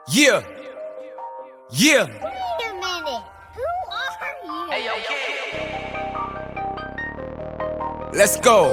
Yeah. Yeah. Wait a minute. Who are you? Hey, yo, kid. Let's go.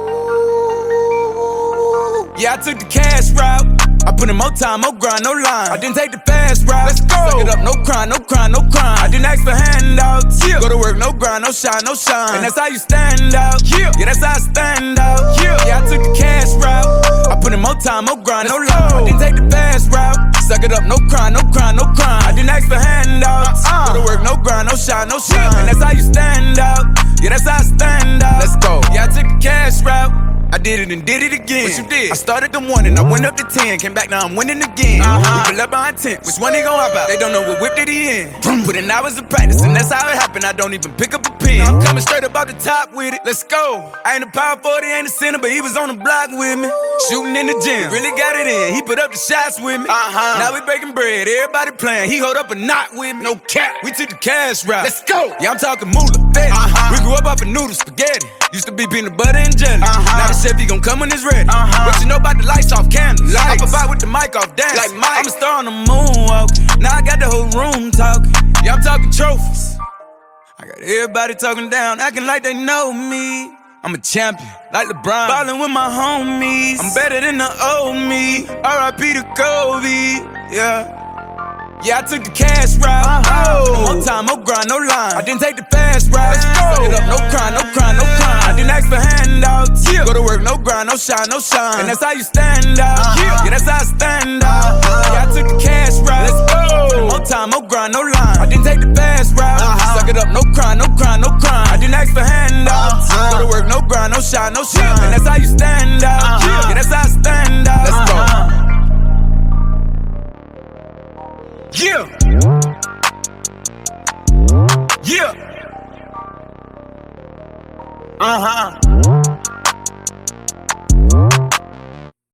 Yeah, I took the cash route. I put in more time, more grind, no line. I didn't take the fast route. Let's go. Suck it up, no crime, no crime, no crime. I didn't ask for handouts. Yeah. Go to work, no grind, no shine, no shine. And that's how you stand out. Yeah, that's how I stand out. Yeah, I took the cash route. I put in more time, more grind, no line. I didn't take the fast route. Suck it up, no crime, no crime, no crime. I didn't ask for handouts. Go to work, no grind, no shine, no shine. And that's how you stand out. Yeah, that's how I stand out. Let's go. Yeah, I took the cash route. I did it and did it again. What you did? I started the 1 and I went up to 10. Came back, now I'm winning again. Pull up behind 10. Which one they gon' hop out? They don't know what whip did he in. Put in hours of practice and that's how it happened. I don't even pick up a pen. I'm coming straight up out the top with it. Let's go. I ain't a power 40, ain't a center, but he was on the block with me. Shooting in the gym, really got it in. He put up the shots with me. Now we breaking bread, everybody playing. He hold up a knot with me. No cap. We took the cash route. Let's go. Yeah, I'm talking moolah, fetty. We grew up off of noodles, spaghetti. Used to be peanut butter and jelly. Now the chef, he gon' come when it's ready. What you know about the lights off candles? Hop about with the mic off dance. Like Mike. I'm a star on the moonwalk. Now I got the whole room talking. Yeah, I'm talking trophies. I got everybody talking down, acting like they know me. I'm a champion, like LeBron. Ballin' with my homies. I'm better than the old me. R.I.P. to Kobe. Yeah. Yeah, I took the cash route. More time, more grind, no line. I didn't take the fast route. Suck it up, no crime, no crime, no crime. I didn't ask for handouts. Go to work, no grind, no shine, no shine. And that's how you stand out. Yeah, that's how I stand out. Yeah, I took the cash route. Let's go. More time, more grind, no line. I didn't take the fast route. Suck it up, no crime, no crime, no crime. I didn't ask for handouts. Go to work, no grind, no shine, no shine. And that's how you stand out. Yeah, that's how I stand out. Let's go. Yeah. Yeah.